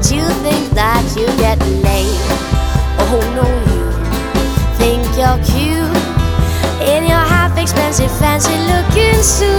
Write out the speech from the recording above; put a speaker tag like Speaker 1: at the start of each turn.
Speaker 1: But you think that you get laid. Oh no, you think you're cute in your half-expensive fancy looking suit.